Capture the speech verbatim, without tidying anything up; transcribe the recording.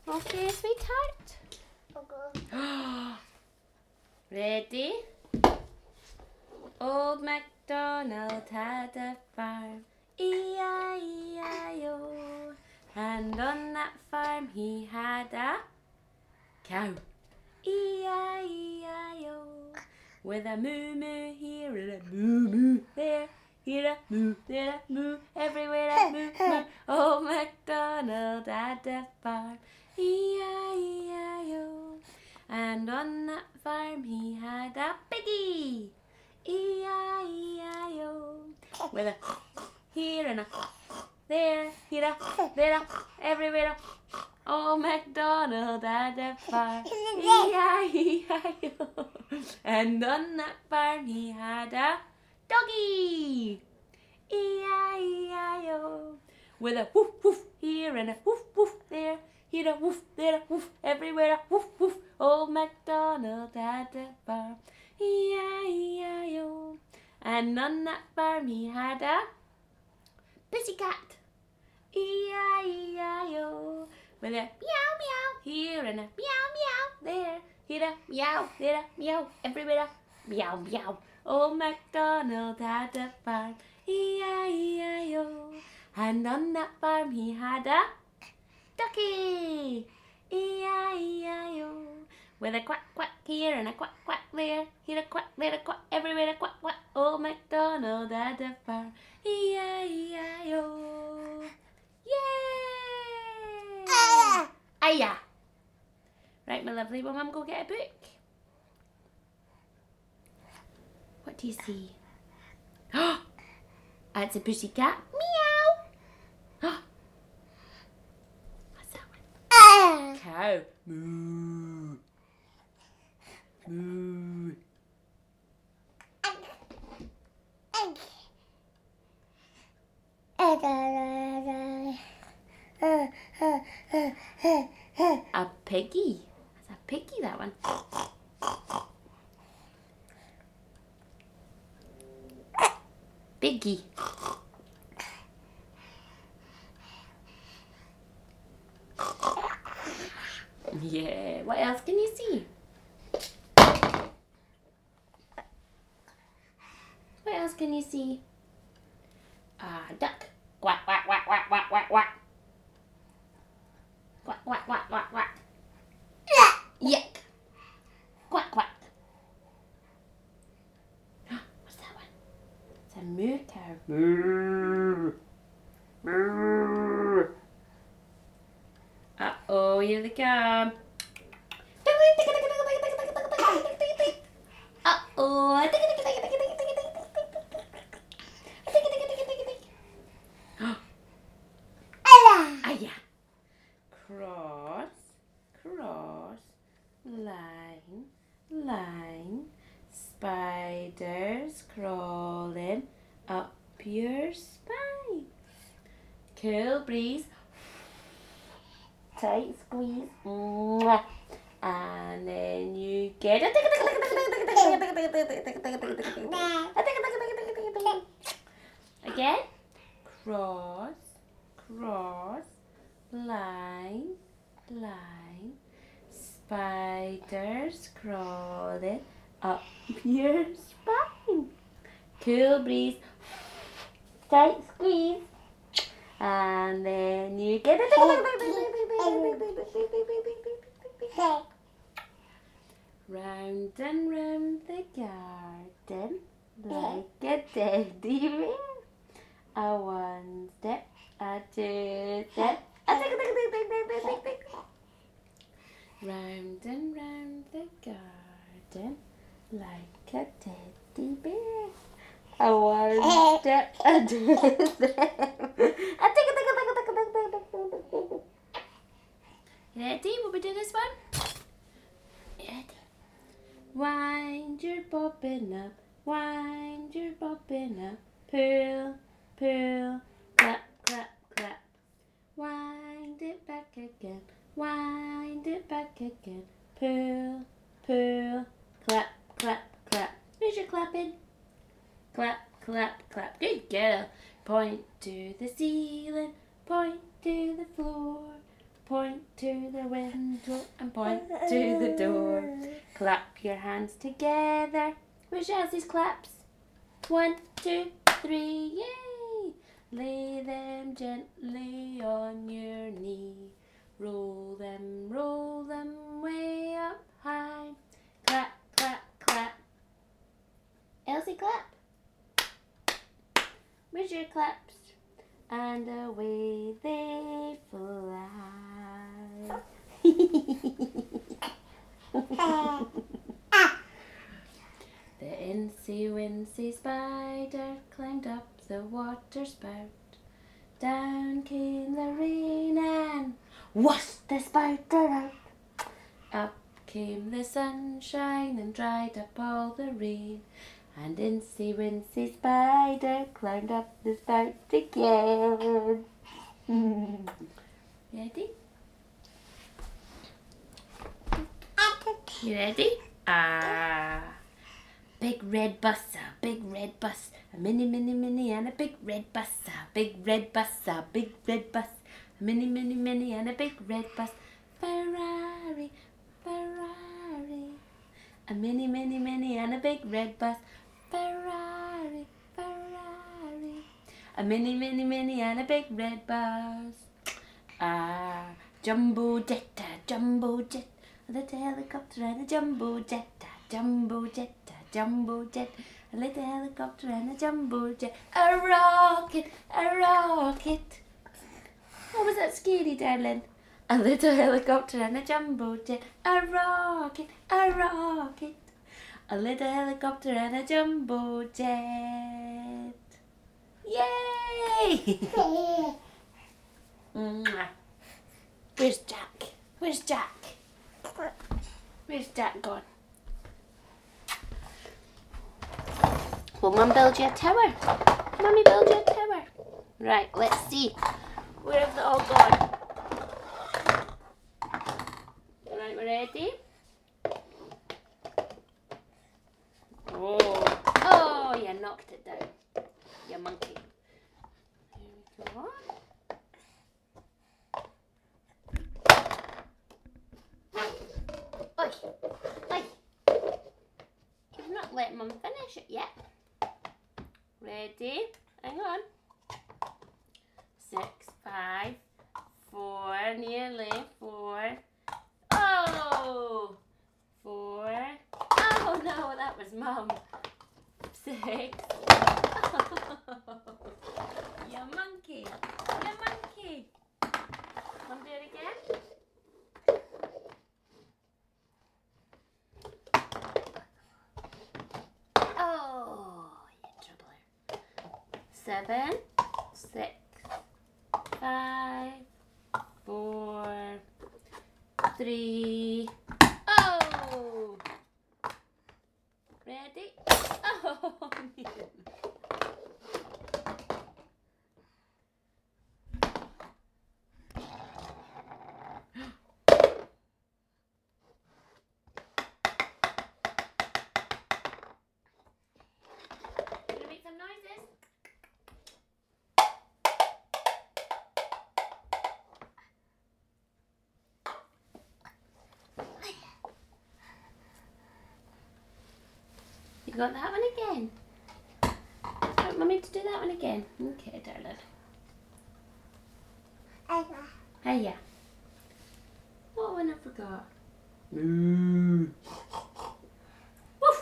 Okay, sweetheart. Okay. Ready? Old MacDonald had a farm, E I E I O. And on that farm he had a cow, E I E I O. With a moo moo here and a moo moo there, here a moo, there a moo, everywhere a moo moo. Old MacDonald had a farm, E I E I O. And on that farm he had a piggy, E I E I O. With a here and a there, here a there a everywhere a. Old MacDonald had a farm, E I E I O. And on that farm he had a doggy, E I E I O. With a woof woof here and a woof woof there, here a woof, there a woof, everywhere a woof woof. Old MacDonald had a farm, E I E I O. And on that farm he had a pussycat, E I E I O. With a meow meow here and a meow meow there, here a meow, there a meow, everywhere a meow meow. Old MacDonald had a farm, E I E I O. And on that farm he had a ducky, E I E I O. With a quack quack here and a quack quack there, here a quack, there a quack, everywhere a quack quack. Old MacDonald had a farm, E I E I O. Yay! Ah. Aya! Right, my lovely, will Mum go get a book? What do you see? Oh, it's a pussycat. Meow! What's that one? Ah. Cow. Moo. Moo. A piggy. That's a piggy, that one. Piggy. Yeah. What else can you see? What else can you see? A duck. Quack, quack, quack, quack, quack, quack, quack. Quack, quack, quack, quack, quack. Yuck. Quack, quack. What's that one? It's a moo cow. Moo. Moo. Uh-oh, here they come. Uh-oh. Aya. Cross, cross, line, line. Spiders crawling up your spine. Cool breeze. Tight squeeze. Mwah. And then you get it. Again. Cross, cross, line, line. Spiders crawling up your spine. Cool breeze. Tight squeeze. And then you get it. Round and round the garden like a teddy bear. A one step, a two step, a tick tick tick tick tick tick tick. Round and round the garden like a teddy bear. A one step, a two step, a tick tick tick tick tick tick tick tick. Ready? Will we do this one? Ready? Wind your bobbin up, wind your bobbin up, pull, pull, clap, clap, clap. Wind it back again, wind it back again, pull, pull, clap, clap, clap. Where's your clapping? Clap, clap, clap. Good girl. Point to the ceiling, point to the floor, Point to the window and point to the door. Clap your hands together. Where's Elsie's claps? One, two, three, yay! Lay them gently on your knee. Roll them, roll them way up high. Clap, clap, clap. Elsie, clap. Where's your claps? And away they fly. The incy wincy spider climbed up the water spout. Down came the rain and washed the spider out. Up came the sunshine and dried up all the rain. And incy wincy spider climbed up the spout again. Ready? You ready? Ah. Big red bus, a big red bus, a mini, mini, mini, and a big red bus, a big red bus, a big red bus, a mini, mini, mini, and a big red bus. Ferrari, Ferrari, a mini, mini, mini, and a big red bus. Ferrari, Ferrari, a mini, mini, mini, and a big red bus. Ah, jumbo jet, a jumbo jet, a little helicopter and a jumbo jet, a jumbo jet, a jumbo jet, a little helicopter and a jumbo jet. A rocket, a rocket. Oh, was that scary, darling? A little helicopter and a jumbo jet. A rocket, a rocket. A little helicopter and a jumbo jet. Yay! Mwah. Where's Jack? Where's Jack? Where's Jack gone? Will Mum build you a tower? Mummy build you a tower. Right, let's see. Where have they all gone? Right, we're ready? Oh, oh, you knocked it down, you monkey. Here we go. Oi, oi. You've not let Mum finish it yet. Ready? Hang on. Six, five, four, nearly, four. Oh! Four. Oh no, that was Mum. Six. Oh, you monkey. You monkey. Mum, do it again. Oh, you troubler. Seven, six, five, four, three. Oh! Ready? Oh, man. Gonna make some noises? You got that one again? Want Mummy to do that one again? Okay, darling. Hiya. What one I forgot? Moo.